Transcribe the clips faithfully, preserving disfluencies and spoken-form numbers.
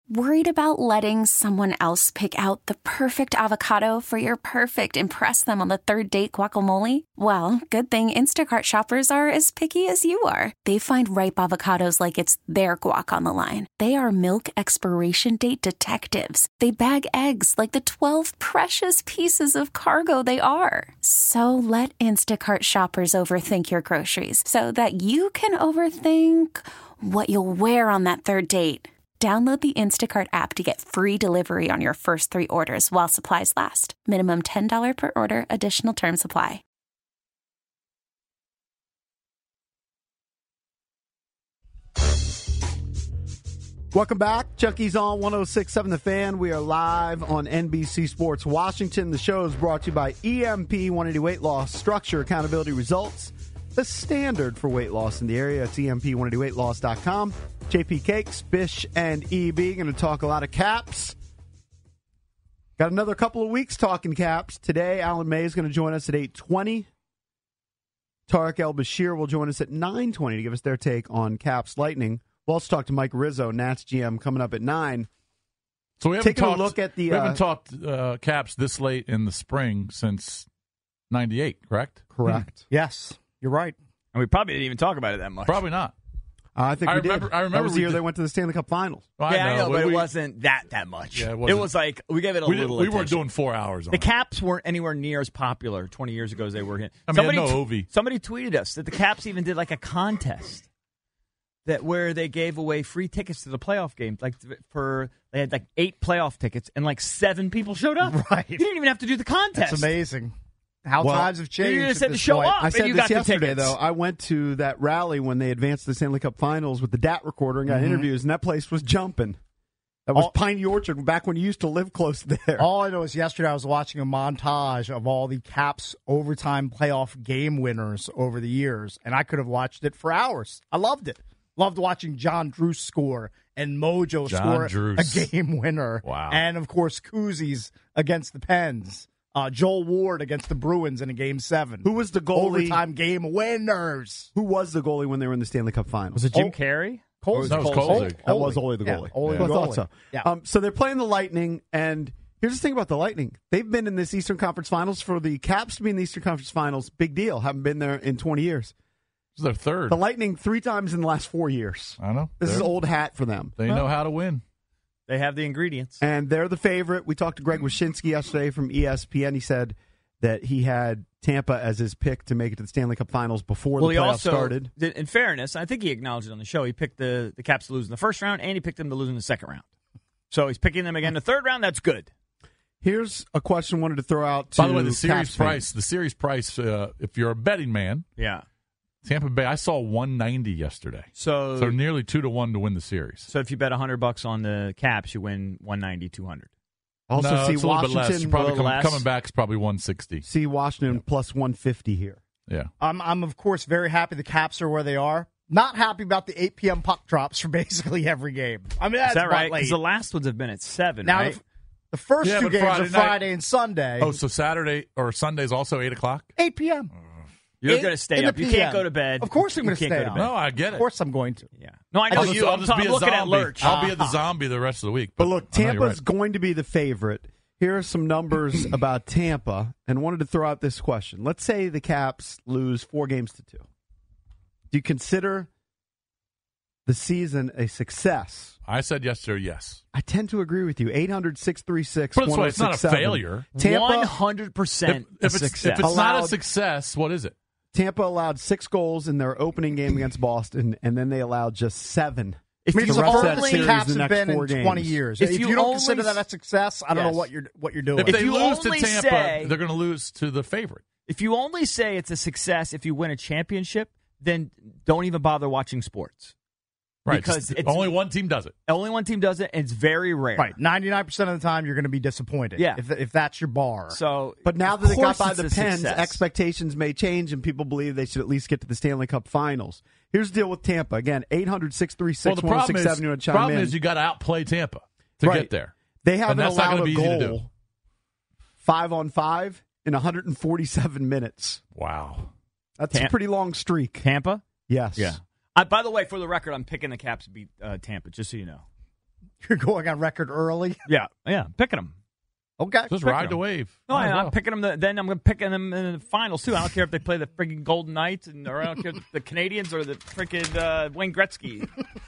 Worried about letting someone else pick out the perfect avocado for your perfect impress them on the third date guacamole? Well, good thing Instacart shoppers are as picky as you are. They find ripe avocados like it's their guac on the line. They are milk expiration date detectives. They bag eggs like the twelve precious pieces of cargo they are. So let Instacart shoppers overthink your groceries so that you can overthink what you'll wear on that third date. Download the Instacart app to get free delivery on your first three orders while supplies last. Minimum ten dollars per order. Additional terms apply. Welcome back. Chucky's on one oh six point seven The Fan. We are live on N B C Sports Washington. The show is brought to you by E M P one eighty Weight Loss. Structure, accountability, results. The standard for weight loss in the area. It's E M P one eighty weight loss dot com. J P Cakes, Bish, and E B. Going to talk a lot of Caps. Got another couple of weeks talking Caps. Today, Alan May is going to join us at eight twenty. Tarek El-Bashir will join us at nine twenty to give us their take on Caps Lightning. We'll also talk to Mike Rizzo, Nats G M, coming up at nine. So we haven't Taking talked, a look at the. We Uh, haven't talked uh, Caps this late in the spring since ninety-eight, correct? Correct. Hmm. Yes, you're right. And we probably didn't even talk about it that much. Probably not. Uh, I think I we remember- did. I remember that was the we year did- they went to the Stanley Cup Finals. Well, yeah, I know, but we, it wasn't that that much. Yeah, it it, wasn't. was like we gave it a we, little. did, we weren't attention. doing four hours on The it. Caps weren't anywhere near as popular twenty years ago as they were here. I mean, somebody, no Ovi. somebody tweeted us that the Caps even did like a contest that where they gave away free tickets to the playoff games. Like for they had like eight playoff tickets and like seven people showed up. Right. You didn't even have to do the contest. That's amazing. How Well, times have changed. you just at had to this show point. up. I and said you this got the yesterday, tickets. though. I went to that rally when they advanced to the Stanley Cup Finals with the D A T recorder and got Mhm. interviews, and that place was jumping. That was All- Piney Orchard back when you used to live close there. All I know is yesterday I was watching a montage of all the Caps overtime playoff game winners over the years, and I could have watched it for hours. I loved it. Loved watching John Druce score and Mojo John score Druce. a game winner. Wow. And, of course, Koozies against the Pens. Uh, Joel Ward against the Bruins in a game seven. Who was the goalie? Overtime game winners. Who was the goalie when they were in the Stanley Cup Finals? Was it Jim Oh. Carey? Colzig. No, it was Colzig. Colzig. That was Ole the Yeah, goalie. Ole Yeah. the I thought goalie. so. Yeah. Um, so they're playing the Lightning, and here's the thing about the Lightning. They've been in this Eastern Conference Finals. For the Caps to be in the Eastern Conference Finals, big deal. Haven't been there in twenty years. This is their third. The Lightning three times in the last four years. I know. This is They're- old hat for them. They know how to win. They have the ingredients. And they're the favorite. We talked to Greg Wyshynski yesterday from E S P N. He said that he had Tampa as his pick to make it to the Stanley Cup Finals before Well, the he playoffs also, started. did- in fairness, I think he acknowledged it on the show. He picked the, the Caps to lose in the first round, and he picked them to lose in the second round. So he's picking them again in the third round. That's good. Here's a question I wanted to throw out to By the way, the series Caps price, fans. the series price, uh, if you're a betting man, Yeah. Tampa Bay, I saw one ninety yesterday. So, So nearly two to one to win the series. so if you bet one hundred bucks on the Caps, you win one ninety, two hundred. Also no, see it's a little bit less. Washington, You're probably a little come- less. coming back is probably one sixty. see Washington plus one fifty here. Yeah. I'm, I'm, of course, very happy the Caps are where they are. Not happy about the eight p.m. puck drops for basically every game. I mean, that's Is that about right? late. Because the last ones have been at seven, Now, right? the, the first Yeah, two but games Friday are night- Friday and Sunday, Oh, so Saturday or Sunday's also eight o'clock? eight p.m. You're eight going to stay in the up. You P M. can't go to bed. Of course I'm You going to can't stay go to up. bed. No, I get Of it. course I'm going to. Yeah. No, I know I'll you. just, I'll I'm, just talking- be I'm a looking at zombie. Lurch. I'll be the zombie the rest of the week. But look, I know you're Tampa's right. going to be the favorite. Here are some numbers about Tampa, and wanted to throw out this question. Let's say the Caps lose four games to two. Do you consider the season a success? I said yesterday, yes. I tend to agree with you. eight hundred, six three six, Put it this way, it's not a one oh six seven. failure. Tampa, one hundred percent If, if, it's, success. if it's not a Allowed- success, what is it? Tampa allowed six goals in their opening game against Boston, and then they allowed just seven. If I mean, you it's the rest of that furthest series the Caps in the have next been four in twenty games. years. If If, you you, don't only consider that a success, I don't Yes. know what you're what you're doing. If, If they you lose to only Tampa, say- they're going to lose to the favorite. If you only say it's a success if you win a championship, then don't even bother watching sports. Right. Because Just- it's- only one team does it. Only one team does it, and it's very rare. Right, ninety-nine percent of the time you're going to be disappointed. Yeah. if if that's your bar. So, But now of that they got course by it's the a Pens, success. expectations may change, and people believe they should at least get to the Stanley Cup Finals. Here's the deal with Tampa. Again, eight hundred, six three Well, six, the one oh problem six is, seven. You want to chime problem in. is you got to outplay Tampa to Right. get there. They haven't And that's not allowed gonna a be easy to do. goal five on five in one hundred forty-seven minutes. Wow. That's a Tam- pretty long streak. Tampa? Yes. Yeah. I, by the way, for the record, I'm picking the Caps to beat uh, Tampa, just so you know. You're going on record early. Yeah, yeah, picking them. Okay. Just Picking ride them. the wave. No, Might as I, I'm well. picking them. The, then I'm going to pick them in the finals too. I don't care if they play the freaking Golden Knights and or I don't care if the Canadians or the freaking uh, Wayne Gretzky.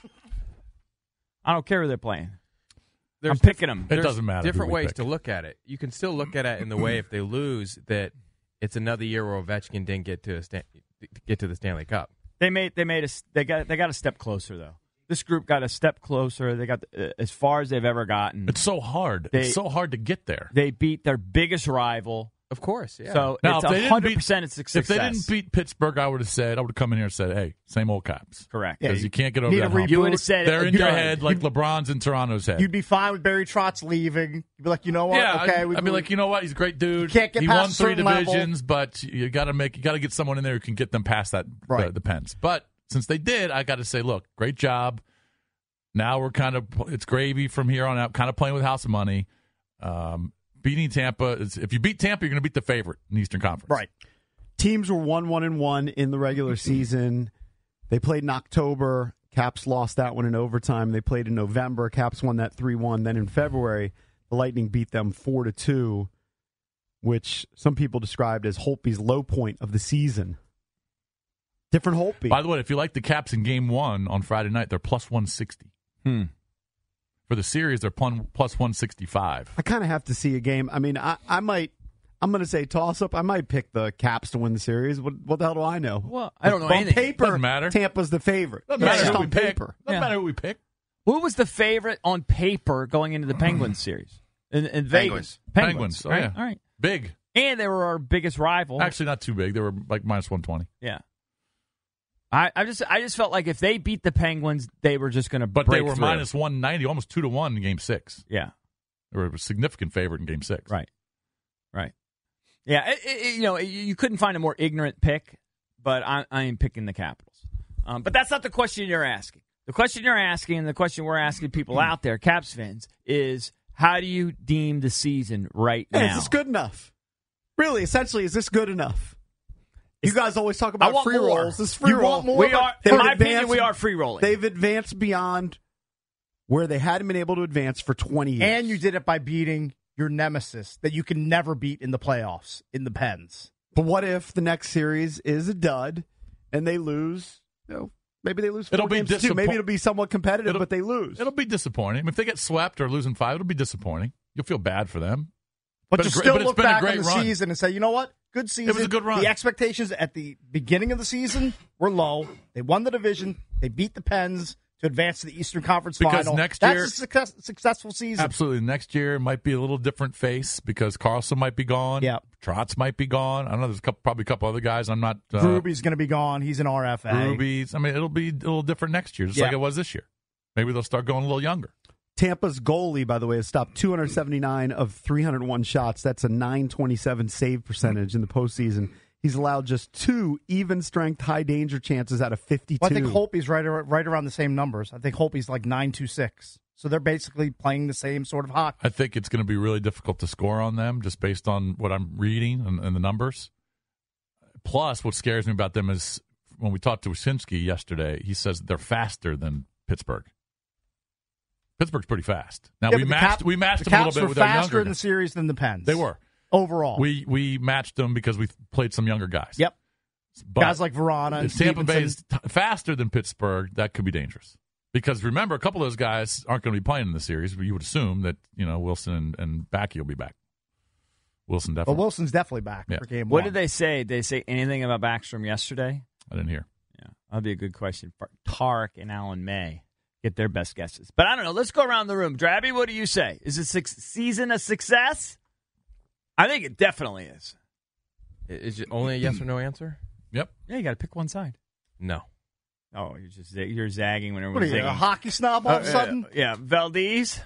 I don't care who they're playing. There's I'm picking them. It There's doesn't matter. who different we ways pick. to look at it. You can still look at it in the way if they lose that it's another year where Ovechkin didn't get to a Stan- get to the Stanley Cup. They made they made a they got they got a step closer though. This group got a step closer. They got uh, as far as they've ever gotten. It's so hard. They- it's so hard to get there. They beat their biggest rival. Of course, yeah. So Now, it's if they didn't one hundred beat- percent it's a success. If they didn't beat Pittsburgh, I would have said, I would have come in here and said, hey, same old Caps. Correct. Because Yeah, you can't get over need that a hump. reboot. You would have said They're it, in your done. head like LeBron's in Toronto's head. You'd be fine with Barry Trotz leaving. You'd be like, you know what? yeah, okay, I'd, we I'd be like, you know what? He's a great dude. You can't get he past won a three certain level. divisions, but you got to make you got to get someone in there who can get them past that Right. the, the Pens. But since they did, I got to say, look, great job. Now we're kind of it's gravy from here on out. Kind of playing with house money. Um, beating Tampa is if you beat Tampa, you're going to beat the favorite in the Eastern Conference. right. Teams were one one and one in the regular season. They played in October. Caps lost that one in overtime. They played in November. Caps won that three one. Then in February, the Lightning beat them four to two, which some people described as Holtby's low point of the season. Different Holtby. By the way, if you like the Caps in Game One on Friday night, they're plus one sixty. Hmm. For the series, they're plun- plus one sixty five. I kind of have to see a game. I mean, I, I might. I'm going to say toss up. I might pick the Caps to win the series. What, what the hell do I know? Well, I don't know On anything. paper, Doesn't matter. Tampa's the favorite. Doesn't Yeah, matter just who we on pick. paper. Doesn't Yeah. matter who we pick. Who was the favorite on paper going into the Penguins series? In, in Vegas. Penguins. Penguins. Oh, right? yeah. All right. Big. And they were our biggest rival. Actually, not too big. They were like minus one twenty. Yeah. I, I just I just felt like if they beat the Penguins, they were just going to But break they were through. minus one ninety, almost two to one in Game Six. Yeah. They were a significant favorite in Game Six. Right. Right. Yeah. It, it, you know, you you couldn't find a more ignorant pick, but I, I am picking the Capitals. Um, but that's not the question you're asking. The question you're asking, and the question we're asking people out there, Caps fans, is how do you deem the season right Hey, now? is this good enough? Really, essentially, is this good enough? You guys always talk I about want free more. rolls. This free You roll. want more? We are, They've in my opinion, advanced- we are free rolling. They've advanced beyond where they hadn't been able to advance for twenty years. And you did it by beating your nemesis that you can never beat in the playoffs, in the Pens. But what if the next series is a dud and they lose? You know, maybe they lose four It'll be games to two. Maybe disappoint- it'll be somewhat competitive, It'll- but they lose. It'll be disappointing. If they get swept or losing five, it'll be disappointing. You'll feel bad for them. But Been to a great- still but it's look been a back great on the run. season and say, you know what? Good season. It was a good run. The expectations at the beginning of the season were low. They won the division. They beat the Pens to advance to the Eastern Conference Because Final. next That's year- a success, successful season. Absolutely. Next year might be a little different face because Carlson might be gone. Yeah. Trotz might be gone. I don't know. There's a couple, probably a couple other guys. I'm not. Uh, Ruby's going to be gone. He's an R F A. Ruby's. I mean, it'll be a little different next year, just Yeah. like it was this year. Maybe they'll start going a little younger. Tampa's goalie, by the way, has stopped two hundred seventy-nine of three hundred one shots. That's a nine twenty-seven save percentage in the postseason. He's allowed just two even strength high danger chances out of fifty-two. Well, I think Holtby's right, ar- right around the same numbers. I think Holtby's like nine two six. So they're basically playing the same sort of hockey. I think it's going to be really difficult to score on them just based on what I'm reading and, and the numbers. Plus, what scares me about them is when we talked to Wyszynski yesterday, he says they're faster than Pittsburgh. Pittsburgh's pretty fast. Now Yeah, we but the matched Cap- we matched the them a Caps little bit were with our faster younger in the guys. series than the Pens. They were. Overall. We we matched them because we played some younger guys. Yep. But Guys like Verona and if Tampa Bay is Stevenson. t- faster than Pittsburgh, that could be dangerous. Because remember, a couple of those guys aren't going to be playing in the series, but you would assume that you know Wilson and, and Backey will be back. Wilson Well, definitely. Wilson's definitely back Yeah. for game What one. did they say? Did they say anything about Backstrom yesterday? I didn't hear. Yeah, that'd be a good question for Tark and Alan May. Get their best guesses. But I don't know. Let's go around the room. Drabby, what do you say? Is the six- season a success? I think it definitely is. Is it only a yes or no answer? Yep. Yeah, you got to pick one side. No. Oh, you're just you're zagging when What are everyone's you, a zigging. hockey snob all of a Uh, sudden? uh, yeah, Valdez.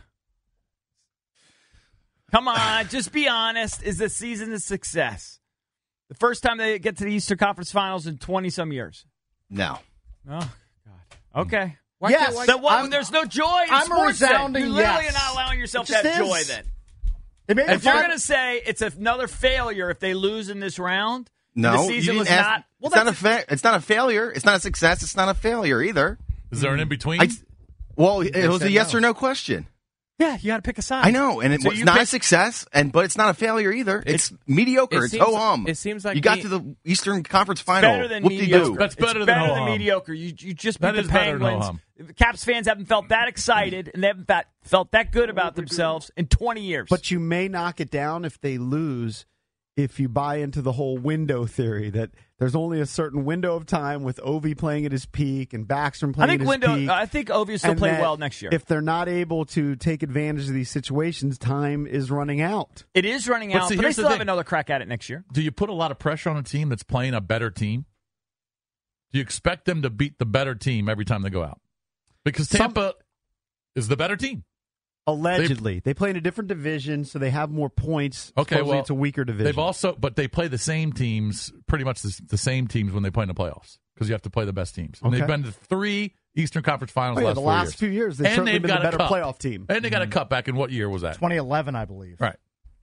Come on, just be honest. Is the season a success? The first time they get to the Eastern Conference Finals in twenty some years. No. Oh God. Okay. Why Yes. can't- why- Then what? I'm- There's no joy in I'm a sports. then. resounding You literally yes. are not allowing yourself It to have just joy. is. Then, They made if the you're final- going to say it's another failure if they lose in this round, No. the you season didn't was ask- not. Well, it's not a that's fa- It's not a failure. It's not a success. It's not a failure either. Is there an in between? I, well, it was a said yes no. or no question. Yeah, you got to pick a side. I know, and it's So you not a pick- success, and but it's not a failure either. It's, It's- mediocre. it It's seems- ho hum. it seems like you got me- to the Eastern Conference Final. Better than Whoop-de-doo. mediocre. That's better it's than better than ho-hum. mediocre. You you just beat That the is better than Penguins. ho-hum. Caps fans haven't felt that excited and they haven't felt, felt that good about themselves in twenty years. But you may knock it down if they lose if you buy into the whole window theory that there's only a certain window of time with Ovi playing at his peak and Backstrom I playing think at his window. peak. I think Ovi will still and play that well next year. If they're not able to take advantage of these situations, time is running out. It is running But out, see, but they here's the still have thing. another crack at it next year. Do you put a lot of pressure on a team that's playing a better team? Do you expect them to beat the better team every time they go out? Because Tampa is the better team. Allegedly, they play in a different division, so they have more points. Okay, Supposedly well, it's a weaker division. They've also, but they play the same teams, pretty much the, the same teams when they play in the playoffs because you have to play the best teams. And Okay. they've been to three Eastern Conference Finals Oh, yeah, last the four last years. few years, they've and certainly they've been got the a better cup. playoff team. And they got a cup back in what year was that? twenty eleven, I believe. Right.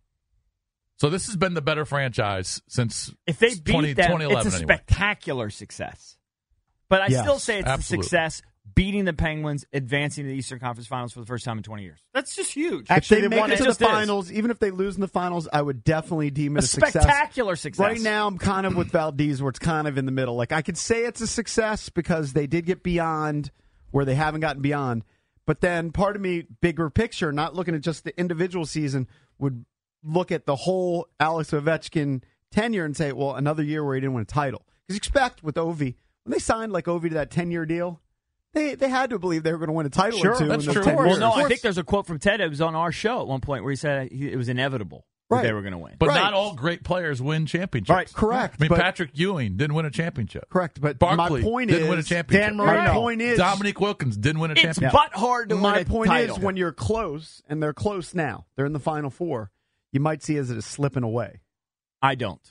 So this has been the better franchise since If they beat twenty, them, twenty it's eleven a anyway. spectacular success. But I Yes, still say it's absolutely. a success beating the Penguins, advancing to the Eastern Conference Finals for the first time in twenty years. That's just huge. If Actually, they they make won it it. to It the just is. finals, even if they lose in the finals, I would definitely deem it A a, success. spectacular success. Right now, I'm kind of with Valdez, where it's kind of in the middle. Like I could say it's a success because they did get beyond where they haven't gotten beyond. But then, part of me, bigger picture, not looking at just the individual season, would look at the whole Alex Ovechkin tenure and say, well, another year where he didn't win a title. Because you expect with Ovi, when they signed like Ovi to that ten-year deal, they they had to believe they were going to win a title Sure, or two. that's in those true. ten Well, years. no, Of I course. think there's a quote from Ted. It was on our show at one point where he said he, it was inevitable that Right. they were going to win. But Right. not all great players win championships. Right, correct. I mean, but, Patrick Ewing didn't win a championship. correct. But Barkley my point didn't is, win a championship. Dan my Marino. point is, Dominique Wilkins didn't win a It's championship. butt hard to my win a point title. is when you're close, and they're close now, they're in the Final Four, you might see as it is slipping away. I don't.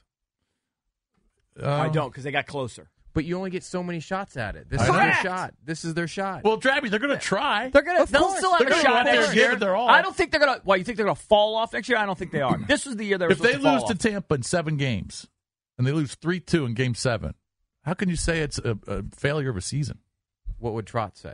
Um, I don't because they got closer. But you only get so many shots at it. This I is their Correct. shot. This is their shot. Well, Drabby, they're going to try. They're gonna. Of They'll course. still have They're a gonna shot go out there next and give year. it their all. I don't think they're gonna. Well, you think they're gonna fall off next year? I don't think they are. This was the year they were If they supposed to lose fall to off. Tampa in seven games and they lose three two in game seven, how can you say it's a, a failure of a season? What would Trotz say?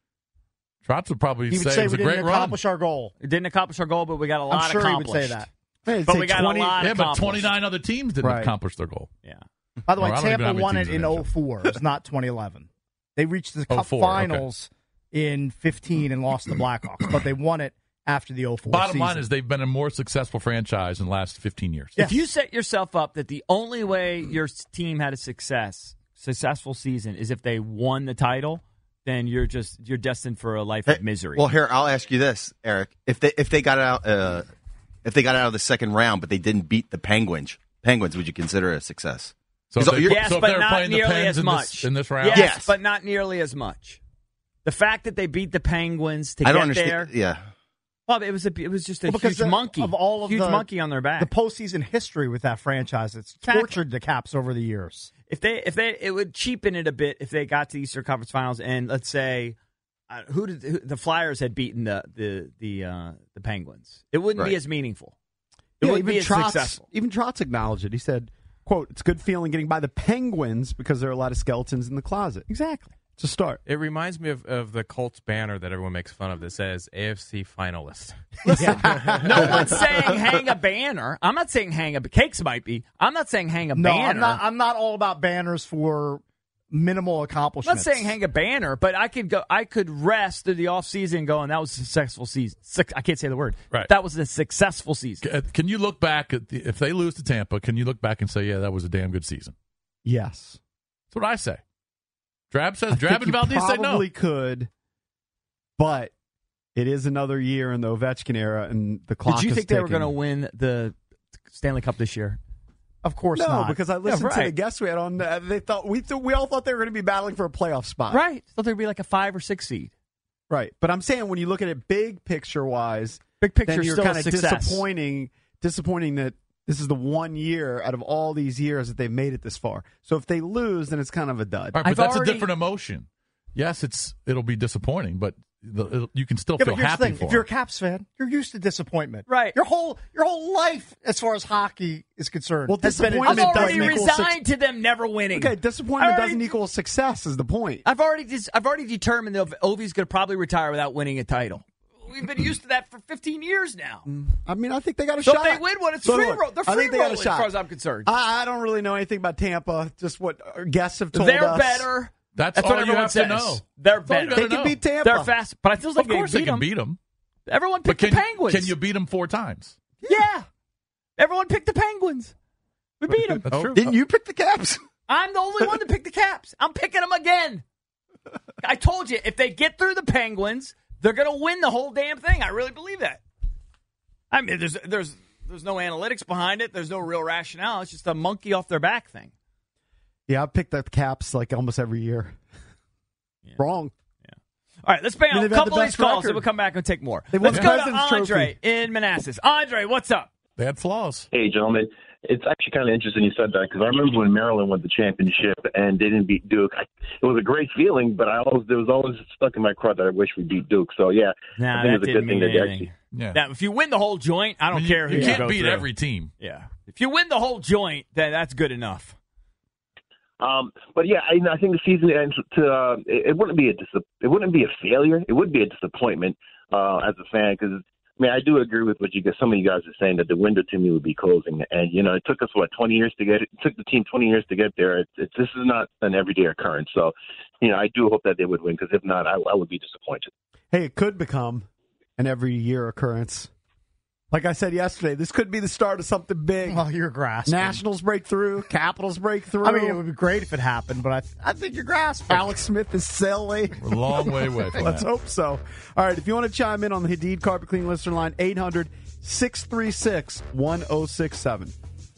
Trotz would probably He would say, say it was we a great didn't run. accomplish our goal. It didn't accomplish our goal, but we got a lot I'm sure he would accomplished. say that. Hey, But say we got twenty a lot Yeah, but accomplished. twenty-nine other teams didn't Right. accomplish their goal. Yeah. By the way, Or I don't even know how Tampa many won teams it are in in that oh four. It's not twenty eleven. They reached the Cup oh four, okay. Finals in fifteen and lost to the Blackhawks, but they won it after the oh four Bottom season. line is they've been a more successful franchise in the last fifteen years. If you set yourself up that the only way your team had a success, successful season is if they won the title, then you're just you're destined for a life of misery. Well, here I'll ask you this, Eric: if they if they got out uh, if they got out of the second round, but they didn't beat the Penguins, Penguins, would you consider it a success? So if So they, you're- yes, so if but they were not playing the nearly Pens as in much. this, in this round, Yes, Yes. but not nearly as much. The fact that they beat the Penguins to I don't get understand. there, Yeah, well, it was a it was just a Well, because huge of- monkey, of all of huge the- monkey on their back. the postseason history with that franchise, it's Exactly. tortured the Caps over the years. if they if they it would cheapen it a bit if they got to the Eastern Conference Finals and let's say uh, who did who, the Flyers had beaten the the the uh, the Penguins, it wouldn't be Right. as meaningful. It Yeah, wouldn't even be as Trotz, successful. even Trotz acknowledged it. He said, quote, it's a good feeling getting by the Penguins because there are a lot of skeletons in the closet. Exactly. It's a start. It reminds me of, of the Colts banner that everyone makes fun of that says A F C finalist. No one's saying hang a banner. I'm not saying hang a cakes might be. I'm not saying hang a No, banner. I'm not. I'm not all about banners for minimal I'm accomplishments. not saying hang a banner, but I could go. I could rest through the off season going. That was a successful season. Suc- I can't say the word. Right. That was a successful season. Can- Can you look back at the, if they lose to Tampa? Can you look back and say, yeah, that was a damn good season? Yes. That's what I say. Drab says. I Drab think and you Valdez say no. probably could, but it is another year in the Ovechkin era, and the clock Did you is think they were ticking. going to win the Stanley Cup this year? Of course No, not. because I listened Yeah, to the right. guests we had on. Uh, they thought we th- we all thought they were going to be battling for a playoff spot, Right. So there'd be like a five or six seed. Right. But I'm saying when you look at it big picture wise, Big picture then you're still kind a of success. disappointing. Disappointing that this is the one year out of all these years that they've made it this far. So if they lose, then it's kind of a dud. All right, but I've that's already- a different emotion. Yes, it's it'll be disappointing, but the, it'll, you can still yeah, feel but here's happy the thing: for if you're a them. Caps fan, you're used to disappointment. Right. Your whole your whole life, as far as hockey is concerned, Well, has been I've disappointment in already doesn't equal resigned to them never winning. Okay, disappointment I already- doesn't equal success is the point. I've already dis- I've already determined that Ovi's going to probably retire without winning a title. we've been used to that for fifteen years now. I mean, I think they got a So shot. if they win one, it's So free look, roll. They're I free think they got a rolling as shot. far as I'm concerned. I, I don't really know anything about Tampa. Just what our guests have told They're us. better. That's, That's all what you everyone have says. to know. They're That's all you better. gotta They can know. beat Tampa. They're fast, but I feel like Of course they they beat can them. beat them. Everyone But picked can, the Penguins. can you beat them four times? Yeah. Everyone picked the Penguins. We beat them. That's true. Didn't you pick the Caps? I'm the only one to pick the Caps. I'm picking them again. I told you, if they get through the Penguins, they're going to win the whole damn thing. I really believe that. I mean, there's there's there's no analytics behind it. There's no real rationale. It's just a monkey off their back thing. Yeah, I picked the Caps like almost every year. Yeah. Wrong. All right, let's bang I mean, out a they've had couple the of these best calls, record. and we'll come back and take more. They won Let's the go to President's Andre Trophy. in Manassas. Andre, what's up? They had flaws. Hey, gentlemen. It's actually kind of interesting you said that because I remember when Maryland won the championship and they didn't beat Duke. I, it was a great feeling, but I always there was always stuck in my craw that I wish we beat Duke. So yeah, Nah, I think that it's a didn't good thing mean that they anything. actually. Yeah. Now, if you win the whole joint, I don't I mean, care you, who you you can't go beat through. every team. Yeah. If you win the whole joint, then that's good enough. Um, but yeah, I, I think the season ends to uh, it, it wouldn't be a dis- it wouldn't be a failure. It would be a disappointment uh, as a fan because I mean I do agree with what you guys. Some of you guys are saying that the window to me would be closing, and you know it took us what twenty years to get it. It took the team twenty years to get there. It's, it's this is not an everyday occurrence. So you know I do hope that they would win because if not, I, I would be disappointed. Hey, it could become an every year occurrence. Like I said yesterday, this could be the start of something big. Well, you're grasping. Nationals break through, Capitals break through. I mean, it would be great if it happened, but I, I think you're grasping. Alex Smith is sailing. We're a long way away from Let's that. hope so. All right, if you want to chime in on the Hadid Carpet Cleaning listener line, eight hundred, six three six, one oh six seven.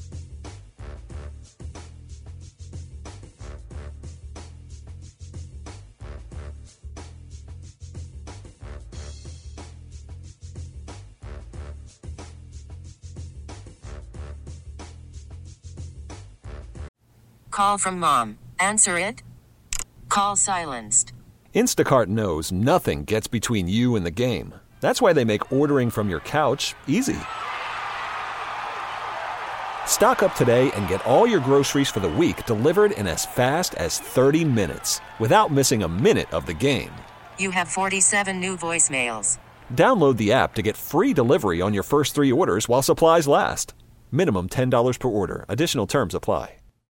Call from mom. Answer it. Call silenced. Instacart knows nothing gets between you and the game. That's why they make ordering from your couch easy. Stock up today and get all your groceries for the week delivered in as fast as thirty minutes without missing a minute of the game. You have forty-seven new voicemails. Download the app to get free delivery on your first three orders while supplies last. Minimum ten dollars per order. Additional terms apply.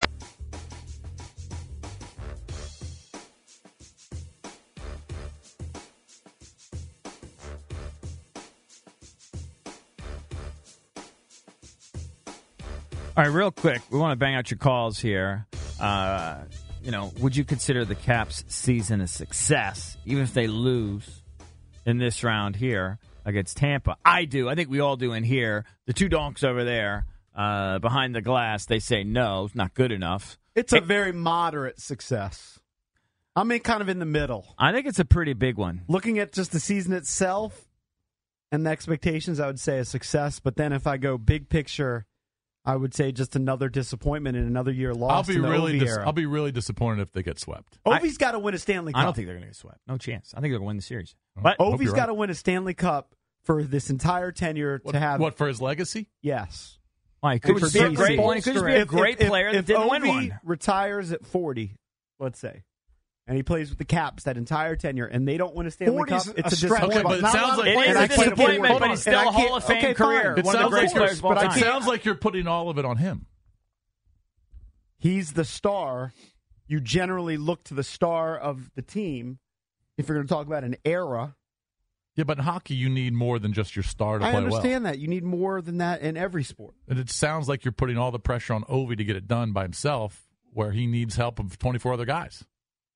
All right, real quick, we want to bang out your calls here. Uh, you know, would you consider the Caps season a success, even if they lose in this round here against Tampa? I do. I think we all do in here. The two donks over there uh, behind the glass, they say no, it's not good enough. It's a very moderate success. I'm in kind of in the middle. I think it's a pretty big one. Looking at just the season itself and the expectations, I would say a success. But then if I go big picture, I would say just another disappointment and another year I'll lost be in the really Ovi dis- era. I'll be really disappointed if they get swept. Ovi's got to win a Stanley Cup. I don't think they're going to get swept. No chance. I think they're going to win the series. But Hope Ovi's you're got right. to win a Stanley Cup for this entire tenure What, to have. what for his legacy? Yes. why, he could For just be a D C. great one. He could just be a If- great if- player if, that if didn't Ovi win one. retires at forty, let's say, and he plays with the Caps that entire tenure, and they don't win a Stanley Cup, forty's it's a a stretch. Okay, disappointment. but it Not a sounds lot of like It players is And I a can't afford- disappointment, hold but on. he's still And a I Hall can't- of Fame okay, career. fine. It One of the sounds greatest like you're- players of all but I time. It can't- sounds like you're putting all of it on him. He's the star. You generally look to the star of the team. If you're going to talk about an era, Yeah, but in hockey, you need more than just your star to I play well. understand that. You need more than that in every sport. And it sounds like you're putting all the pressure on Ovi to get it done by himself, where he needs help of twenty-four other guys.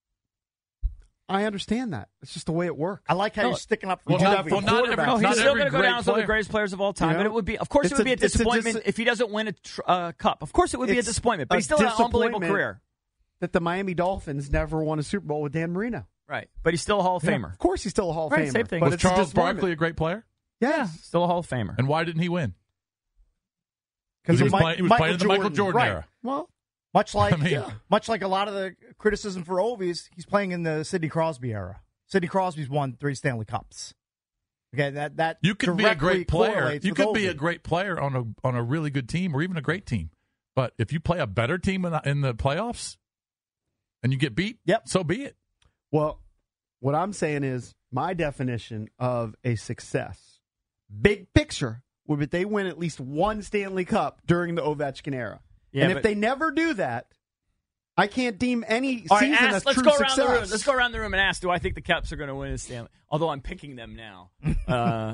I understand that. It's just the way it works. I like how No, you're sticking up for well, Joe not- well, not every- No, he's not still every going to go great down as one of player. the greatest players of all time. You know? And it would be, of course, It's it would a- be a it's a dis- disappointment if he doesn't win a tr- uh, cup. Of course, it would be a It's disappointment, but a he's still had an unbelievable disappointment career. That the Miami Dolphins never won a Super Bowl with Dan Marino. Right, but he's still a Hall of Yeah, Famer. of course, he's still a Hall of Right, Famer. same thing. But Was it's a Charles disappointment. Barkley a great player? Yes. Still a Hall of Famer. And why didn't he win? Because He was, Mike- playing, he was Michael playing in the Michael Jordan. Jordan Right. era. Well, Much like I mean- yeah, much like a lot of the criticism for Ovi's, he's playing in the Sidney Crosby era. Sidney Crosby's won three Stanley Cups. Okay, that that You could be a directly great player. correlates You with could be Ovi. a great player on a on a really good team, or even a great team. But if you play a better team in the, in the playoffs and you get beat, Yep. so be it. well, What I'm saying is my definition of a success, big picture, would be they win at least one Stanley Cup during the Ovechkin era. Yeah, and if but- they never do that, I can't deem any All right, season ask, as let's true go around success. the room. Let's go around the room and ask: do I think the Caps are going to win a Stanley? Although I'm picking them now, uh,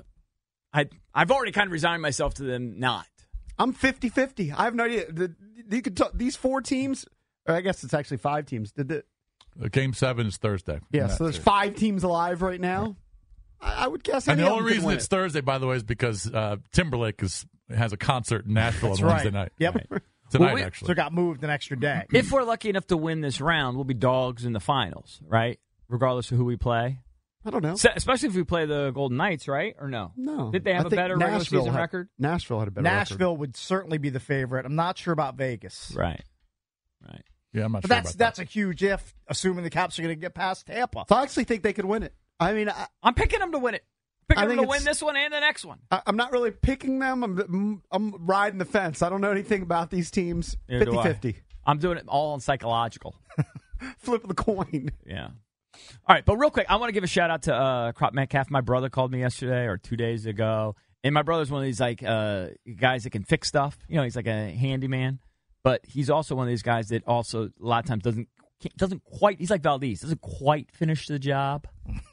I I've already kind of resigned myself to them not. I'm fifty-fifty. I have no idea. The, you could t- these four teams, or I guess it's actually five teams. Did the Uh, Game seven is Thursday. yeah? in So that there's series. five teams alive right now. I, I would guess. And Any the of only them could reason win it's it. Thursday, by the way, is because uh, Timberlake is has a concert in Nashville That's on Wednesday right. night. Yep. Right. Tonight, Well, we- actually. So it got moved an extra day. If we're lucky enough to win this round, we'll be dogs in the finals, right? Regardless of who we play. I don't know. Se- especially if we play the Golden Knights, right? Or no? No. Did they have I a think better regular Nashville season had- record? Nashville had a better record. Nashville would certainly be the favorite. I'm not sure about Vegas. Right. Right. Yeah, I'm not But sure that's about that's a huge if, assuming the Caps are going to get past Tampa. So I actually think they could win it. I mean, I, I'm picking them to win it. Picking I them think to win it's- this one and the next one. I, I'm not really picking them. I'm, I'm riding the fence. I don't know anything about these teams. Neither do I. fifty-fifty. I'm doing it all on psychological. Flip of the coin. Yeah. All right, but real quick, I want to give a shout out to uh, Crop Metcalf. My brother called me yesterday or two days ago, and my brother's one of these like uh, guys that can fix stuff. You know, he's like a handyman, but he's also one of these guys that also a lot of times doesn't can't- doesn't quite. He's like Valdez, doesn't quite finish the job,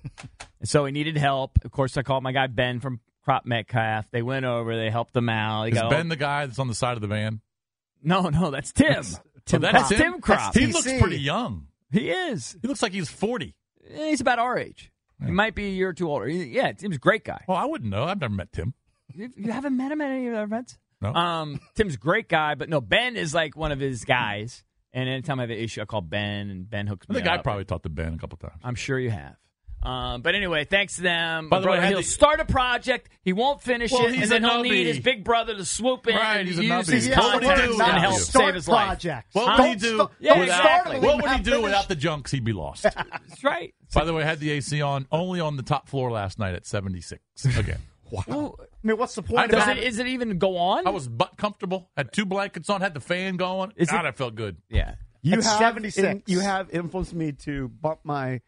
and so he needed help. Of course, I called my guy Ben from Crop Metcalf. They went over, they helped him out. He Is got Ben the guy that's on the side of the van? no, no, that's Tim. Tim oh, Crop. that's Tim Crop. He T C. looks pretty young. He is. He looks like he's forty. Eh, He's about our age. He might be a year or two older. He- Yeah, Tim's a great guy. Well, I wouldn't know. I've never met Tim. You, you haven't met him at any of our events? No. Um, Tim's a great guy, but no, Ben is like one of his guys. And anytime I have an issue, I call Ben, and Ben hooks I me think up. I probably talked to Ben a couple times. I'm sure you have. Um, but anyway, thanks to them. By My the way, brother, I had he'll the- start a project. He won't finish Well, it, he's and then a he'll need nubby. his big brother to swoop in Right, and he's a use nubby. his Yeah, what would he contacts do and without help you? save his life. Projects. What Huh? would he do? Yeah, without, exactly. What would he Not do finished. without the junks? He'd be lost. That's right. By the way, I had the A C on only on the top floor last night at seventy-six. Again, Well, I mean, what's the I point? does of it, it? is it even go on? I was butt comfortable. Had two blankets on. Had the fan going. Is it- God, I felt good. yeah. You At have seventy-six. in- you have influenced me to bump my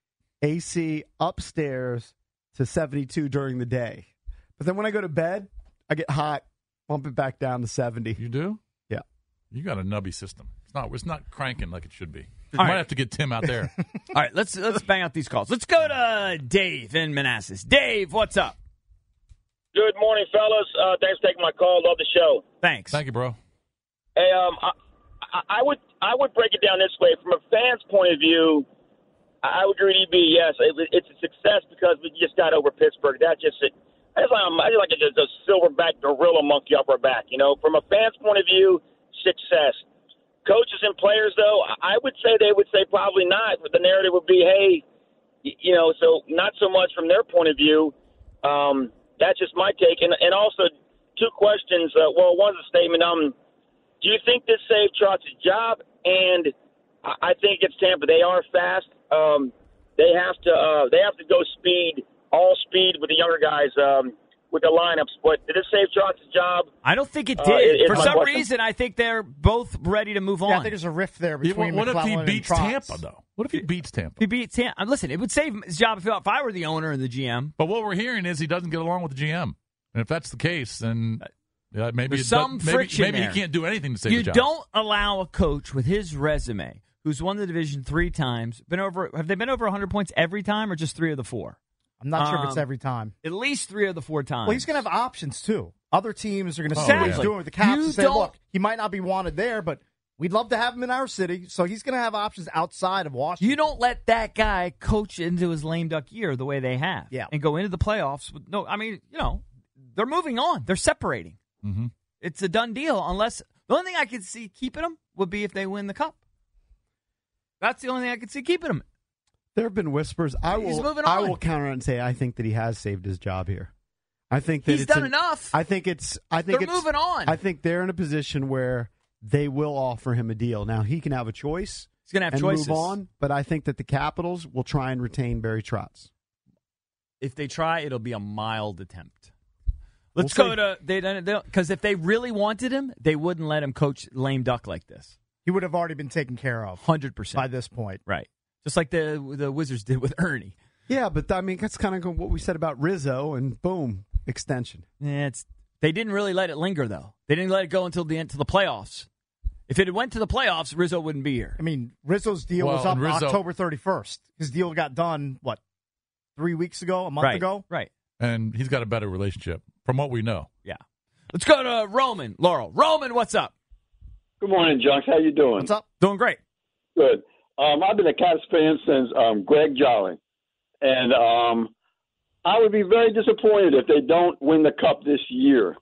A C upstairs to seventy-two during the day, but then when I go to bed, I get hot, bump it back down to seventy. You do? Yeah. You got a nubby system. It's not. It's not cranking like it should be. You All might right. have to get Tim out there. All right, let's let's bang out these calls. Let's go to Dave in Manassas. Dave, what's up? Good morning, fellas. Uh, thanks for taking my call. Love the show. Thanks. Thank you, bro. Hey, um, I, I, I would I would break it down this way. From a fan's point of view, I would agree with E B. Yes, it, it's a success because we just got over Pittsburgh. That's just it. That's like, I just like a, a silverback gorilla monkey up our back. You know, from a fan's point of view, success. Coaches and players, though, I would say they would say probably not. But the narrative would be, hey, y- you know, so not so much from their point of view. Um, that's just my take. And, and also, two questions. Uh, well, one's a statement. Um, do you think this saved Trotz's job? And I I think it's Tampa. They are fast. Um, they have to. Uh, they have to go speed, all speed with the younger guys um, with the lineups. But did it save Trotz's job? I don't think it Uh, did. it- it's For my some question. reason, I think they're both ready to move on. Yeah, I think there's a rift there Yeah, between what if he McClellan and beats Trotz. Tampa though? What if he beats Tampa? If he beats Tampa, listen, it would save his job if, if I were the owner and the G M. But what we're hearing is he doesn't get along with the G M, and if that's the case, then yeah, maybe There's it does- some maybe, friction maybe there. he can't do anything to save You the job. don't allow a coach with his resume, who's won the division three times, been over. Have they been over one hundred points every time, or just three of the four? I'm not sure if it's Um, every time. At least three of the four times. Well, he's going to have options, too. Other teams are going to Oh, see what he's Exactly. doing with the Caps You and say, don't- look, he might not be wanted there, but we'd love to have him in our city. So he's going to have options outside of Washington. You don't let that guy coach into his lame duck year the way they have, Yeah. and go into the playoffs. With no, I mean, you know, they're moving on. They're separating. Mm-hmm. It's a done deal. Unless the only thing I could see keeping them would be if they win the cup. That's the only thing I could see keeping them. There have been whispers. I He's will. moving I on. will counter and say I think that he has saved his job here. I think that He's it's done an- enough. I think it's. I think They're it's, moving on. I think they're in a position where they will offer him a deal. Now he can have a choice. He's going to have and choices. move on. But I think that the Capitals will try and retain Barry Trotz. If they try, it'll be a mild attempt. Let's We'll go see. to they because if they really wanted him, they wouldn't let him coach lame duck like this. He would have already been taken care of Hundred percent by this point. right. just like the the Wizards did with Ernie. Yeah, but I mean that's kind of what we said about Rizzo, and boom, extension. Yeah, it's they didn't really let it linger though. They didn't let it go until the end to the playoffs. If it had went to the playoffs, Rizzo wouldn't be here. I mean, Rizzo's deal Well, was up Rizzo- October thirty-first. His deal got done, what, three weeks ago, a month right, ago? right. And he's got a better relationship, from what we know. Yeah. Let's go to Roman. Laurel. Roman, what's up? Good morning, Junks. How you doing? What's up? Doing great. Good. Um, I've been a Cavs fan since um, Greg Jolly, and um, I would be very disappointed if they don't win the Cup this year.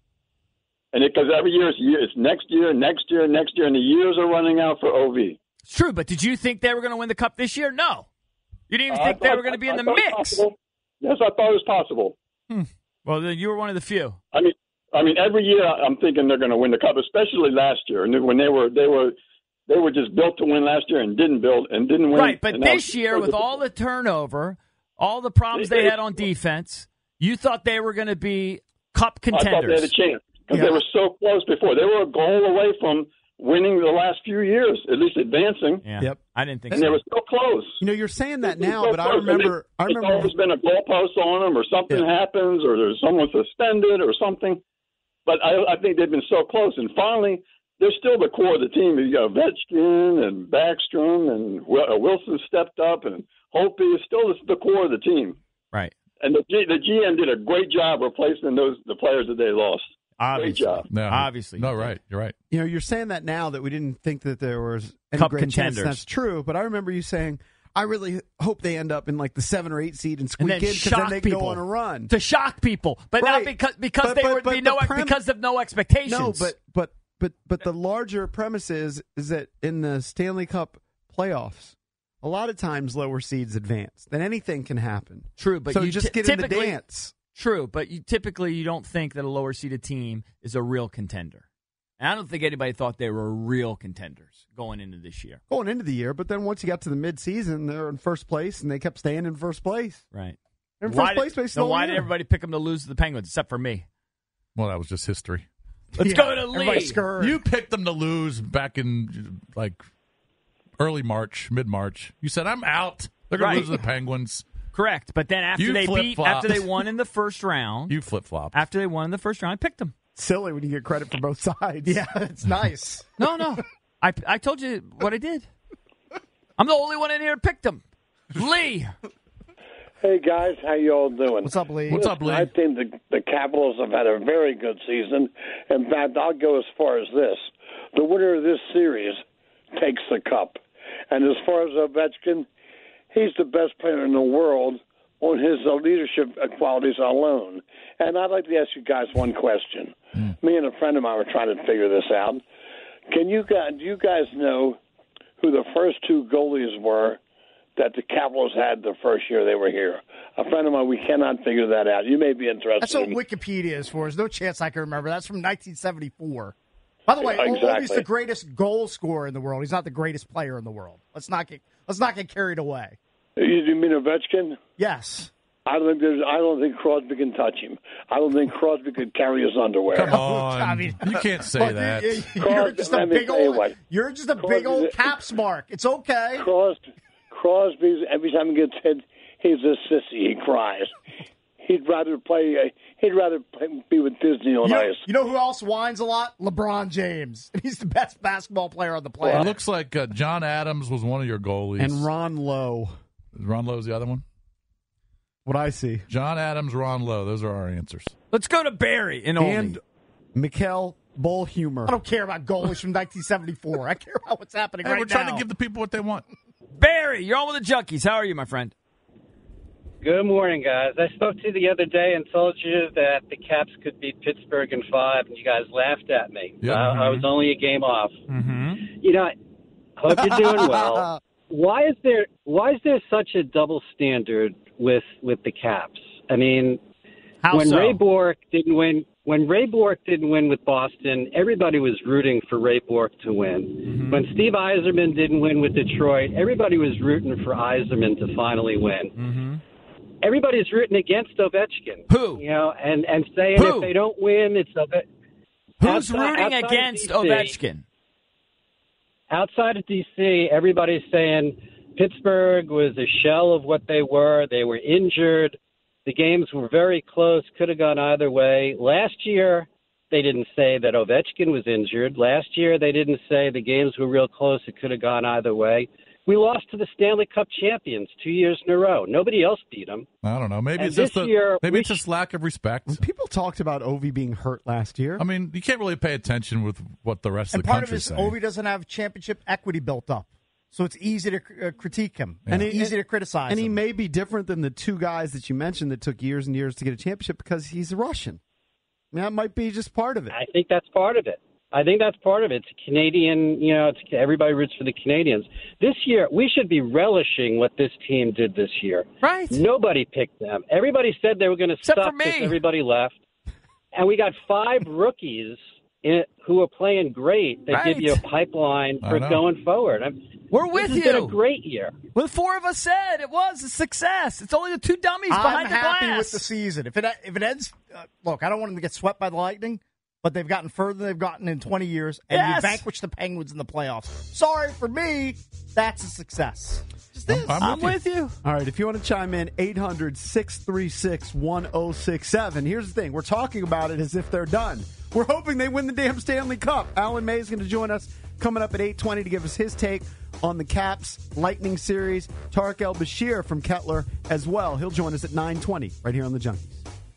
And because every year it's, year it's next year, next year, next year, and the years are running out for O V. It's true, but did you think they were going to win the Cup this year? No. You didn't even Uh, think I they thought- were going to be I in the thought it was mix. possible. Yes, I thought it was possible. Hmm. Well, then you were one of the few. I mean, I mean, every year I'm thinking they're going to win the Cup, especially last year, and when they were they were they were just built to win last year and didn't build and didn't win. Right, but And that this was- year, with all the turnover, all the problems they had on defense, you thought they were going to be Cup I thought they had a contenders. chance because Yeah. they were so close before. They were a goal away from winning the last few years, at least advancing. Yeah. Yep. I didn't think And so. they were so close. You know, you're saying that They were now, so but I close. And remember. they- I There's remember. always been a goalpost on them, or something Yeah. happens, or there's someone suspended, or something. But I, I think they've been so close, and finally, they're still the core of the team. You got Ovechkin and Backstrom, and Wil- uh, Wilson stepped up, and Holtby is still the, the core of the team. Right. And the G, the G M did a great job replacing those the players that they lost. Obviously. Great job. No, Obviously. No, right. You're right. You know, you're saying that now that we didn't think that there was any Cup great chance contenders. that's true. But I remember you saying, I really hope they end up in like the seven or eight seed and squeak And then in because shock then they can people. go on a run. To shock people, but Right. not because because But- they but- would but be no the prem- because of no expectations. No, but but but but the larger premise is is that in the Stanley Cup playoffs, a lot of times lower seeds advance. Then anything can happen. True, but so you just ty- get in the typically- dance. True, but you typically you don't think that a lower seeded team is a real contender. And I don't think anybody thought they were real contenders going into this year. Going into the year, but then once you got to the midseason, they're in first place, and they kept staying in first place. Right. They're in Why first did- place based so on why the did year. everybody pick them to lose to the Penguins except for me? Well, that was just history. Let's Yeah, go to everybody Lee. scurred. You picked them to lose back in like early March, mid March. You said I'm out. They're going Right. to lose to the Penguins. Correct, but then after You they beat, flip-flopped. after they won in the first round, You flip flopped. after they won in the first round, I picked them. Silly when you get credit for both sides. Yeah, it's nice. No, no, I I told you what I did. I'm the only one in here that picked them. Lee. Hey guys, how you all doing? What's up, Lee? What's up, Lee? I think the the Capitals have had a very good season. In fact, I'll go as far as this: the winner of this series takes the cup. And as far as Ovechkin, he's the best player in the world on his uh, leadership qualities alone. And I'd like to ask you guys one question. Mm. Me and a friend of mine were trying to figure this out. Can you guys do you guys know who the first two goalies were that the Capitals had the first year they were here? A friend of mine, we cannot figure that out. You may be interested. That's what in- Wikipedia is for. There's no chance I can remember. That's from nineteen seventy-four. By the way, Exactly. Ovi's the greatest goal scorer in the world. He's not the greatest player in the world. Let's not get let's not get carried away. You, you mean Ovechkin? Yes. I don't think there's. I don't think Crosby can touch him. I don't think Crosby could carry his underwear. Come on. I mean- you can't say Look, that. you- you- You're Crosby, just a let me big tell you old. what. You're just a big Crosby's old a- caps mark. It's okay. Crosby, Crosby's every time he gets hit, he's a sissy. He cries. He'd rather play. Uh, he'd rather play, be with Disney on You know, ice. you know who else whines a lot? LeBron James. He's the best basketball player on the It planet. looks like uh, John Adams was one of your goalies. And Ron Lowe. Ron Lowe's the other one? What I see. John Adams, Ron Lowe. Those are our answers. Let's go to Barry in Olney. And Mikhail Bullhumer. I don't care about goalies from nineteen seventy-four. I care about what's happening Hey, right we're trying now. to give the people what they want. Barry, you're on with the Junkies. How are you, my friend? Good morning, guys. I spoke to you the other day and told you that the Caps could beat Pittsburgh in five, and you guys laughed at me. Yeah. I, I was only a game off. Mm-hmm. You know, I hope you're doing well. Why is there Why is there such a double standard with with the Caps? I mean, How when so? Ray Bourque didn't win, when Ray Bourque didn't win with Boston, everybody was rooting for Ray Bourque to win. Mm-hmm. When Steve Yzerman didn't win with Detroit, everybody was rooting for Yzerman to finally win. Mm-hmm. Everybody's rooting against Ovechkin. Who? You know, and, and saying Who? if they don't win, it's Ove- Who's outside- rooting outside of against D C Ovechkin? Outside of D C, everybody's saying Pittsburgh was a shell of what they were. They were injured. The games were very close, could have gone either way. Last year, they didn't say that Ovechkin was injured. Last year, they didn't say the games were real close, it could have gone either way. We lost to the Stanley Cup champions two years in a row. Nobody else beat them. I don't know. Maybe And it's just this a, year, maybe we it's just lack of respect. People talked about Ovi being hurt last year. I mean, you can't really pay attention with what the rest And of the part of country's his saying. Ovi doesn't have championship equity built up, so it's easy to uh, critique him And and he- easy to criticize. And he him. may be different than the two guys that you mentioned that took years and years to get a championship because he's a Russian. I mean, that might be just part of it. I think that's part of it. I think that's part of it. It's a Canadian, you know, it's, everybody roots for the Canadians. This year, we should be relishing what this team did this year. Right. Nobody picked them. Everybody said they were going to Except suck for me. because everybody left. And we got five rookies in, who are playing great that give Right. you a pipeline I for know. going forward. I'm, We're this with has you. been a great year. Well, the four of us said it was a success. It's only the two dummies I'm behind the happy glass. with the season. If it if it ends, uh, look, I don't want them to get swept by the Lightning, but they've gotten further than they've gotten in twenty years, and Yes. you vanquished the Penguins in the playoffs. Sorry for me, that's a success. Just is. I'm, I'm with you. All right, if you want to chime in, eight hundred, six three six, one oh six seven. Here's the thing. We're talking about it as if they're done. We're hoping they win the damn Stanley Cup. Alan May is going to join us coming up at eight twenty to give us his take on the Caps Lightning series. Tarek El-Bashir from Kettler as well. He'll join us at nine twenty right here on the Junkies.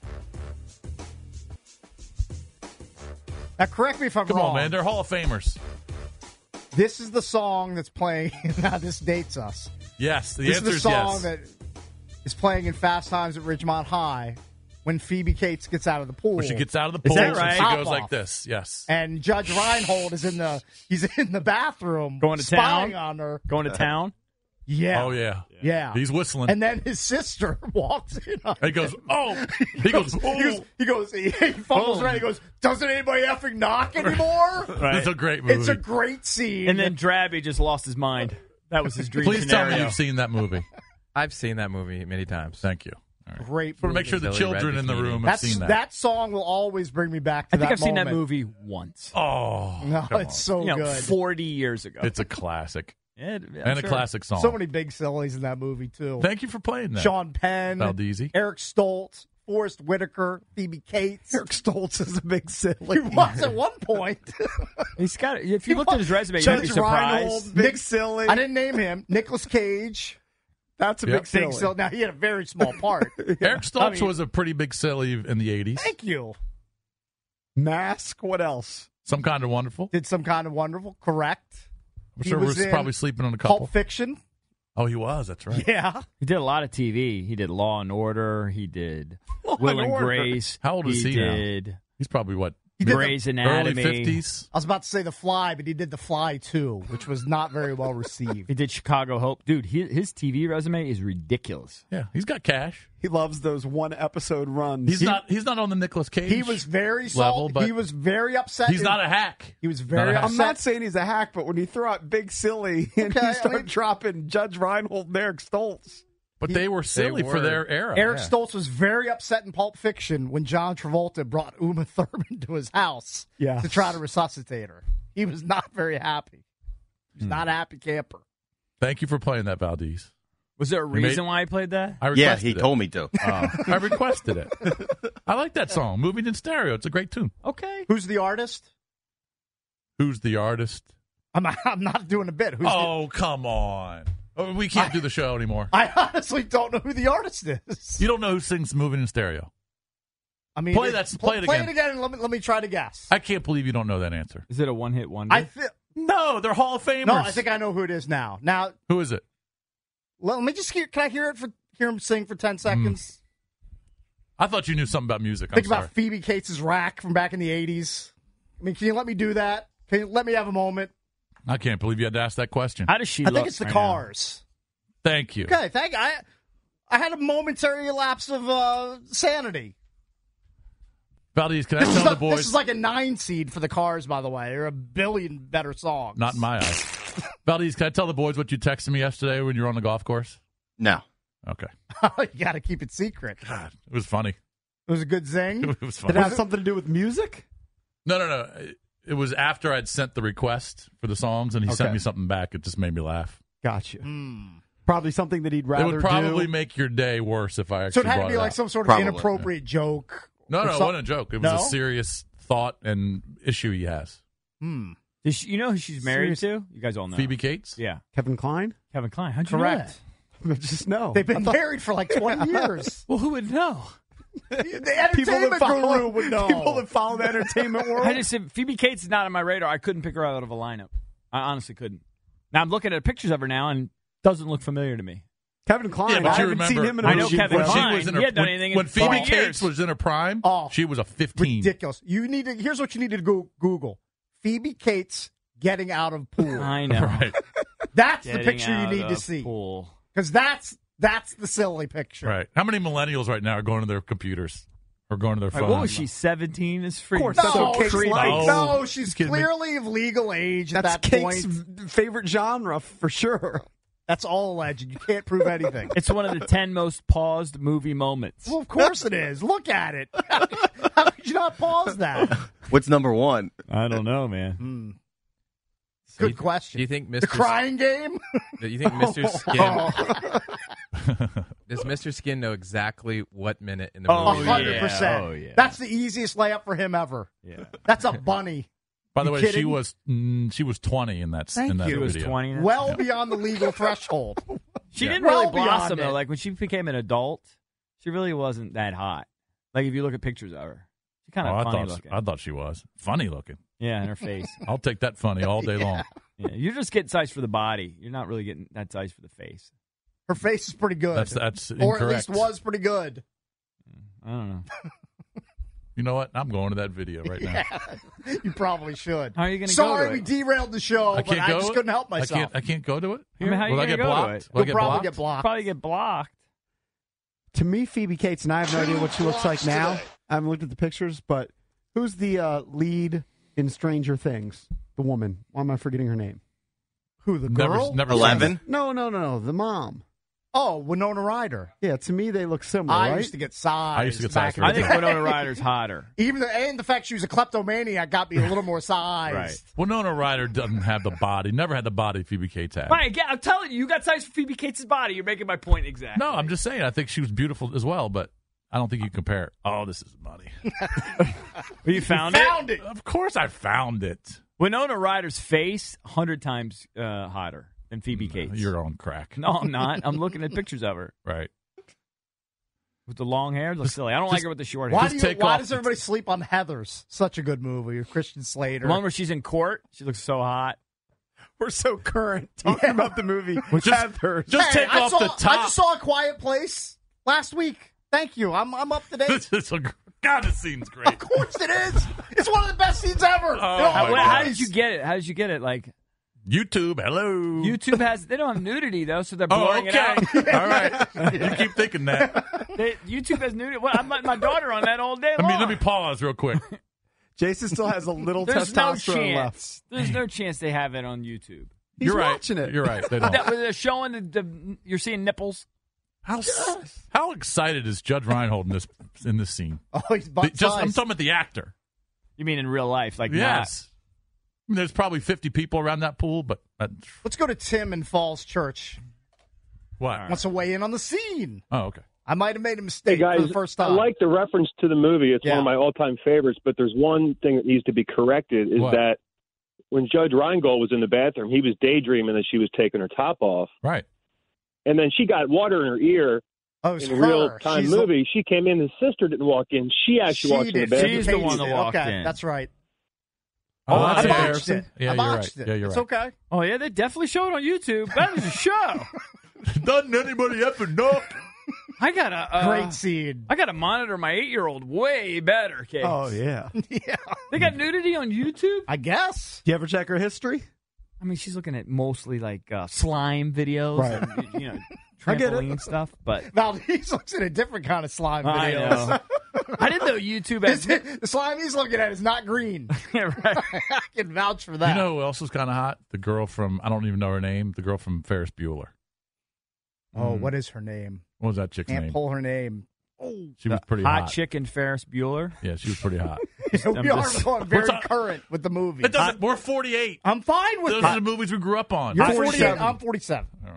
Now, correct me if I'm Come wrong. on, man. They're Hall of Famers. This is the song that's playing. Now, this dates us. Yes, the this answer is the is song yes. that is playing in Fast Times at Ridgemont High when Phoebe Cates gets out of the pool. When she gets out of the Is pool, that right? and she Top goes off. like this. Yes. And Judge Reinhold is in the he's in the bathroom Going to spying town? on her. Going to town? Yeah. Oh, yeah. Yeah. He's whistling. And then his sister walks in. On he goes, him. oh. He goes, oh. He goes, he, goes, he, he fumbles Oh. around. He goes, doesn't anybody effing knock anymore? Right. It's a great movie. It's a great scene. And then Drabby just lost his mind. That was his dream Please scenario. tell me you've seen that movie. I've seen that movie many times. Thank you. All right. great. So to make sure the Billy children Red in the Bikini. room have That's, seen that. that song will always bring me back to I think that I've seen that moment. movie once. Oh. No, come it's on. so You know, good. forty years ago. It's a classic. Yeah, I'm and sure. a classic song. So many big sillies in that movie too. Thank you for playing that. Sean Penn, Valdezi. Eric Stoltz, Forrest Whitaker, Phoebe Cates. Eric Stoltz is a big silly. He was at one point. He's got. If you looked at his resume, you'd be Judge surprised. Reinhold, big silly. I didn't name him. Nicolas Cage. That's a Yep. big silly. Big silly. Now he had a very small part. Eric Stoltz I mean- was a pretty big silly in the eighties. Thank you. Mask. What else? Some Kind of Wonderful. Did Some Kind of Wonderful. Correct. I'm He sure was we're in probably sleeping on a couple. Pulp Fiction. Oh, he was. That's right. Yeah. He did a lot of T V. He did Law and Order. He did Law Will and and Order. Grace. How old is he now? did He's probably what? He did Grey's the, Anatomy. Early fifties. I was about to say The Fly, but he did The Fly too, which was not very well received. He did Chicago Hope. Dude, his, his T V resume is ridiculous. Yeah, he's got cash. He loves those one episode runs. He's not. He's not on the Nicolas Cage. He was very level, salty. but He was very upset. he's not a hack. He was Not very a hack. I'm upset. not saying he's a hack, but when you throw out Big Silly and Okay, you start I mean- dropping Judge Reinhold and Eric Stoltz. But they were silly for were. their era. Eric Yeah. Stoltz was very upset in Pulp Fiction when John Travolta brought Uma Thurman to his house Yes. to try to resuscitate her. He was not very happy. He was Hmm. not a happy camper. Thank you for playing that, Valdez. Was there a He made- reason why he played that? I Yeah, requested he it. told me to. Oh, I requested it. I like that song, Moving in Stereo. It's a great tune. Okay. Who's the artist? Who's the artist? I'm not, I'm not doing a bit. Who's Oh, come on. Oh, we can't do the show anymore. the, I honestly don't know who the artist is. You don't know who sings Moving in Stereo. I mean, Play it- that- pl- play it Play again. it again and let me, let me try to guess. I can't believe you don't know that answer. Is it a one hit wonder? I feel, No, they're Hall of Famers. no, I think I know who it is now. Now, Who is it? let, let me just hear. Can I hear it for hear him sing for ten seconds? I thought you knew something about music. Think I'm sorry. about Phoebe Cates' rack from back in the eighties. I mean, can you let me do that? Can you let me have a moment? I can't believe you had to ask that question. How does she I look think it's the right now? Cars. Thank you. Okay, thank I. I had a momentary lapse of uh, sanity. Valdez, can I This is, tell the- the boys? this is like a nine seed for the Cars, by the way. They're a billion better songs. Not in my eyes. Valdez, can I tell the boys what you texted me yesterday when you were on the golf course? No. Okay. You got to keep it secret. God, it was funny. It was a good zing. It was Did funny. it have something to do with music? No, no, no. It- It was after I'd sent the request for the songs, and he sent Okay. me something back. It just made me laugh. Gotcha. Mm. Probably something that he'd It rather would probably do. make your day worse if I So actually it had to brought be it like up. some sort of Probably. inappropriate joke. No, or no, it some- wasn't a joke. It was No? a serious thought and issue he has. Hmm. Does she, you know who she's married to? You guys all know. Phoebe Cates? Yeah. Kevin Klein? Kevin Klein. How'd you Correct. know Just no. They've been I thought- married for like twenty years. that? Well, who would know? The People that entertainment follow, guru would know. people that follow the entertainment world. I just said Phoebe Cates is not on my radar. I couldn't pick her out of a lineup. I honestly couldn't. Now I'm looking at pictures of her now and doesn't look familiar to me. Kevin Klein. Yeah, but I you haven't remember, seen him in a I know movie. Kevin when she Klein. was in He her, hadn't done when, anything in when Phoebe five Cates years. was in her prime, Oh, she was a fifteen. Ridiculous. You need to. Here's what you need to go Google: Phoebe Cates getting out of pool. I know. Right, That's Getting the picture you out need to of see pool. because that's that's the silly picture. right. How many millennials right now are going to their computers or going to their Like, phones? what was she, seventeen? Is free. Of course, No, that's what Kate's she's, like. Oh, no, she's kidding me? clearly of legal age at That's that Kate's point. favorite genre for sure. That's all alleged. You can't prove anything. It's one of the ten most paused movie moments. Well, of course it is. Look at it. How could you not pause that? What's number one? I don't know, man. Hmm. Do Good you- question. Do you think The Mister crying game? Do you think Mister Skin Oh, does Mister Skin know exactly what minute in the Oh, movie? A hundred percent. Oh, yeah. That's the easiest layup for him ever. Yeah. That's a bunny. By the You way, she kidding? was mm, she was twenty in that Thank in that you. She was video. twenty. now? Well beyond the legal threshold. She Yeah. didn't Well really beyond blossom, it. though. Like, when she became an adult, she really wasn't that hot. Like, if you look at pictures of her, she kind Oh, of I funny thought looking. I thought she was funny looking. Yeah, in her face. I'll take that funny all day long. Yeah, you're just getting size for the body. You're not really getting that size for the face. Her face is pretty good. That's that's or at incorrect. least was pretty good. I don't know. You know what? I'm going to that video right now. Yeah, you probably should. How are you going to go Sorry, to we it? derailed the show, I but can't I go. just couldn't help myself. I can't. I can't go to it. I mean, how are you Will I gonna get go to blocked? it? Will I You'll get probably blocked? get blocked. Probably get blocked. To me, Phoebe Cates, and I have no idea what she looks like now. I haven't looked at the pictures, but who's the uh, lead in Stranger Things? The woman. Why am I forgetting her name? Who, the Never- girl? never Eleven? No, no, no, no. The mom. Oh, Winona Ryder. Yeah, to me, they look similar, I right? used to get size. I used to get back size in for I the think day. Winona Ryder's hotter. Even the, and the fact she was a kleptomaniac got me a little more size. Right. Winona Ryder doesn't have the body. Never had the body Phoebe Cates had. Right, yeah, I'm telling you, you got size for Phoebe Cates' body. You're making my point exactly. No, I'm just saying. I think she was beautiful as well, but I don't think you compare it. Oh, this is money. Well, you found, Found it. Of course, I found it. Winona Ryder's face, one hundred times uh, hotter than Phoebe Cates. You're on crack. No, I'm not. I'm looking at pictures of her. Right. With the long hair, it looks silly. I don't like just- her with the short Why, hair. do you, take why off does the- everybody sleep on Heathers? Such a good movie. With Christian Slater. The one where she's in court, she looks so hot. We're so current talking Yeah. about the movie. Just- Heathers. Just Hey, take I off saw, the I top. just saw A Quiet Place last week. Thank you. I'm I'm up to date. This is a, God, this scene's great. Of course it is. It's one of the best scenes ever. Oh, You know, my How, God. how did you get it? How did you get it? Like, YouTube, hello. YouTube has, they don't have nudity, though, so they're Oh, blurring okay. it out. All right. You keep thinking that. They, YouTube has nudity. Well, I'm letting my daughter on that all day Let long. me let me pause real quick. Jason still has a little There's no testosterone chance. left. There's no chance they have it on YouTube. He's You're right. watching it. You're right. They don't. That, they're showing the, the, you're seeing nipples. How s- how excited is Judge Reinhold in this in this scene? Oh, he's The- butt just I'm size. talking about the actor. You mean in real life? Like, Yes. I mean, there's probably fifty people around that pool, but uh, Let's go to Tim in Falls Church. what? Wants to weigh in on the scene. Oh, okay. I might have made a Hey mistake guys, for the first I time. like the reference to the movie. It's Yeah. one of my all-time favorites. But there's one thing that needs to be corrected: is What? that when Judge Reingold was in the bathroom, he was daydreaming that she was taking her top off, Right. and then she got water in her ear oh, it's in a her. real-time She's movie. She came in. His sister didn't walk in. She actually she walked in the did. bathroom. She's the one that walked okay, in. That's right. Oh, I that's botched embarrassing. it. Yeah, I you're botched right. it. Yeah, you're it's right. okay. Oh, yeah, they definitely show it on YouTube. That is a show. Doesn't anybody ever know? I gotta uh, Great scene. I gotta monitor my eight-year-old way better, Case. Oh, yeah. Yeah, They got nudity on YouTube? I guess. Do you ever check her history? I mean, she's looking at mostly like uh, slime videos, Right. and, you know, I get it. trampoline stuff. But Now he's looking at a different kind of slime I videos. know. I didn't know YouTube has. His- the slime he's looking at is not green. Yeah, right. I can vouch for that. You know who else was kind of hot? The girl from I don't even know her name. The girl from Ferris Bueller. oh, what is her name? What was that chick's Can't name? pull her name. Oh, She was pretty Hot hot. chicken Ferris Bueller. Yeah, she was pretty hot. I'm we are just- going very What's up? current with the movie. It doesn't. We're forty-eight. I'm fine with Those that. are the movies we grew up on. You're I'm forty-eight. forty-seven. I'm forty-seven. All right.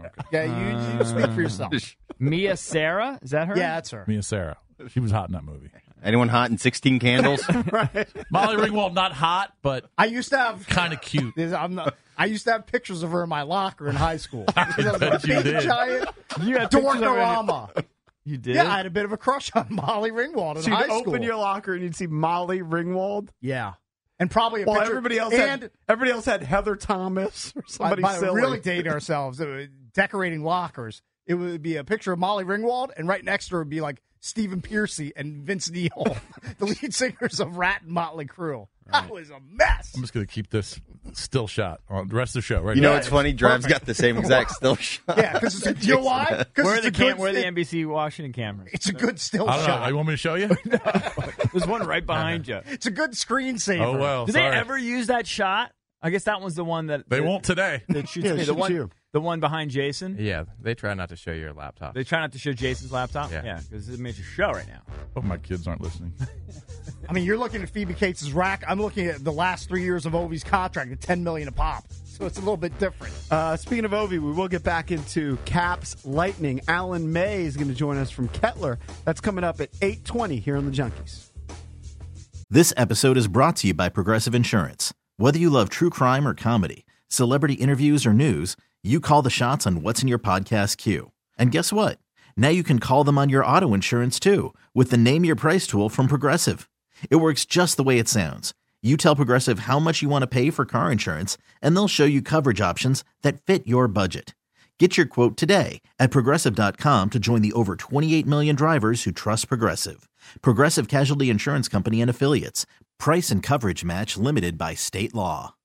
Yeah, you, you speak for yourself. Mia Sarah, is that her? Yeah, that's her. Mia Sarah. She was hot in that movie. Anyone hot in sixteen Candles? Right. Molly Ringwald, not hot, but I used to have kind of cute. I'm not, I used to have pictures of her in my locker in high school. I bet you big did. giant You had pictures of her in your- dorkorama. You did? Yeah, I had a bit of a crush on Molly Ringwald in So you'd high open school. your locker and you'd see Molly Ringwald. Yeah, and probably a Well, picture. everybody else and had everybody else had Heather Thomas or somebody by, by silly. really dating ourselves, uh, decorating lockers. It would be a picture of Molly Ringwald, and right next to her would be like Stephen Pearcy and Vince Neil, the lead singers of Rat and Motley Crue. That was a mess. I'm just going to keep this still shot on the rest of the show. Right You now. know what's funny? Driv's got the same exact still shot. Yeah, because it's a, you know why? Because Where are it's the a good, cam- where are the it- N B C Washington cameras? it's a good still I don't shot. know. You want me to show you? There's one right behind you. It's a good screensaver. Oh, well. Did sorry. they ever use that shot? I guess that was the one that They that, won't today. That shoots Yeah, me. it The shoots one, you. the one behind Jason. Yeah, they try not to show your laptop. They try not to show Jason's laptop. Yeah. Yeah, because it's a major show right now. Hope my kids aren't listening. I mean, you're looking at Phoebe Cates' rack. I'm looking at the last three years of Ovi's contract at ten million dollars a pop. So it's a little bit different. Uh, speaking of Ovi, we will get back into Caps Lightning. Alan May is going to join us from Kettler. That's coming up at eight twenty here on the Junkies. This episode is brought to you by Progressive Insurance. Whether you love true crime or comedy, celebrity interviews or news, you call the shots on what's in your podcast queue. And guess what? Now you can call them on your auto insurance too with the Name Your Price tool from Progressive. It works just the way it sounds. You tell Progressive how much you want to pay for car insurance, and they'll show you coverage options that fit your budget. Get your quote today at Progressive dot com to join the over twenty-eight million drivers who trust Progressive. Progressive Casualty Insurance Company and Affiliates. Price and coverage match limited by state law.